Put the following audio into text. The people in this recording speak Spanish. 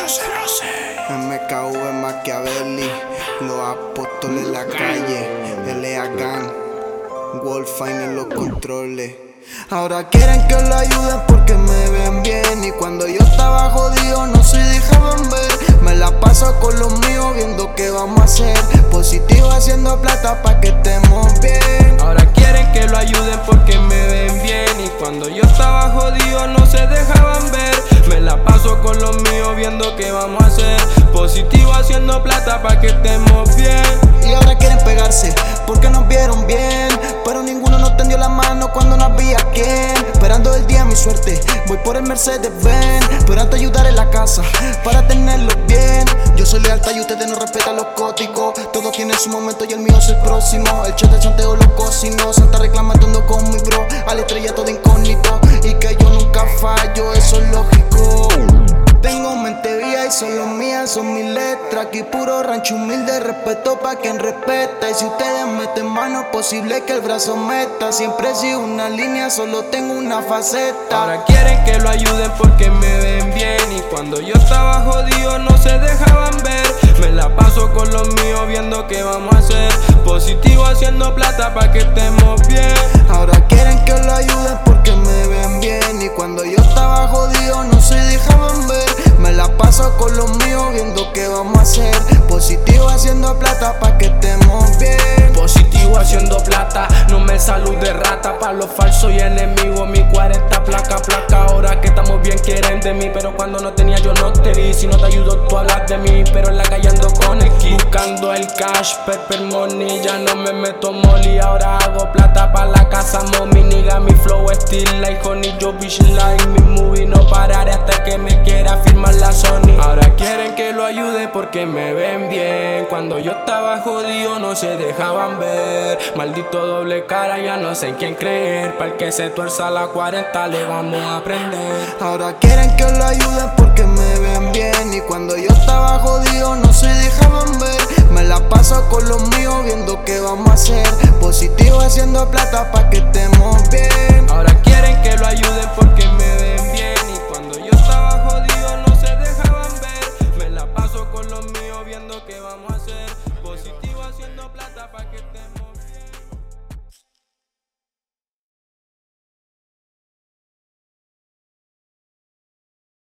MKV Machiavelli, los apóstoles en la calle, LA Gang, Wolfine en los controles. Ahora quieren que lo ayuden porque me ven bien, y cuando yo estaba jodido no se dejaban ver. Me la paso con los míos viendo qué vamos a hacer, positivo haciendo plata pa' que estemos bien. Ahora quieren que lo ayuden porque me ven bien, y cuando yo estaba jodido no se dejaban ver. Me la paso con los míos viendo qué vamos a hacer, positivo haciendo plata pa' que estemos bien. Y ahora quieren pegarse porque nos vieron bien, pero ninguno nos tendió la mano cuando no había quien. Esperando el día mi suerte, voy por el Mercedes-Benz, pero antes ayudar en la casa para tenerlo bien. Yo soy lealtad y ustedes no respetan los cóticos. Todos tienen su momento y el mío es el próximo. El chat de Santiago lo cocino, Santa reclamando con mi bro, a la estrella todo incógnito, y que yo nunca fallo, eso es lógico. Tengo mente vía y solo mías son mis letras. Aquí puro rancho humilde, respeto pa' quien respeta. Y si ustedes meten mano, posible que el brazo meta. Siempre he sido una línea, solo tengo una faceta. Ahora quieren que lo ayuden porque me ven bien, y cuando yo estaba jodido no se dejaban ver. Me la paso con los míos viendo qué vamos a hacer, positivo haciendo plata pa' que estemos bien. Ahora quieren que lo ayuden porque me ven bien, y cuando yo estaba jodido no se dejaban ver. Me la paso con los míos viendo qué vamos a hacer, positivo haciendo plata pa' que estemos bien. Positivo haciendo plata, no me salud de rata. Pa' los falsos y enemigos, mi 40 placa. Ahora que estamos bien quieren de mí, pero cuando no tenía yo no te di. Si no te ayudo tú hablas de mí, pero en la calle ando con el kit, buscando el cash, pepper money. Ya no me meto molly, ahora hago plata pa' la casa mommy. Nigga, mi flow still like honey, yo bitch like mi movie. No pararé hasta que me quiera firmar la Sony. Ahora quieren que lo ayude porque me ven bien, cuando yo estaba jodido no se dejaban ver. Maldito doble cara, ya no sé en quién creer. Para el que se tuerza la 40 le vamos a aprender. Ahora quieren que lo ayuden porque me ven bien, y cuando yo estaba jodido no se dejaban ver. Me la paso con los míos viendo qué vamos a hacer, positivo haciendo plata pa' que estemos bien.